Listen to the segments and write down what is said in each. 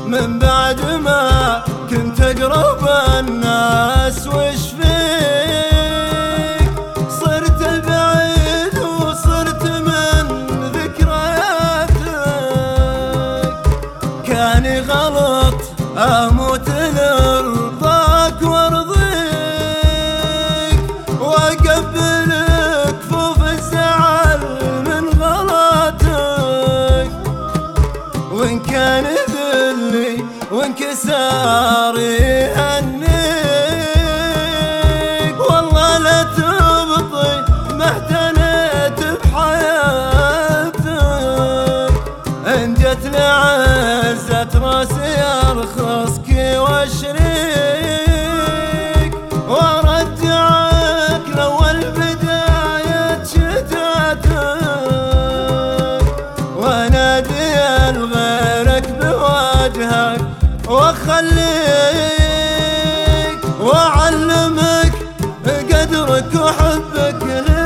من بعد ما كنت أقرب الناس. وش فيك صرت بعيد وصرت من ذكرياتك؟ كان غلط أموت لرضاك وارضيك، وأقبل كفوف الزعل من غلطك. وإن كان ذلي وانكساري يهنيك، والله لا تبطي ما اهتنيت بحياتك. إن جت لعزة راسي أرخصك واشريك، وارجعك لأول بداية شتاتك، وانادي لغيرك بوجهك واخليك، واعلمك قدرك وحبك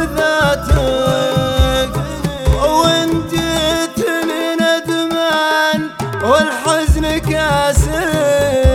لذاتك. وان جيتني ندمان والحزن كاسر،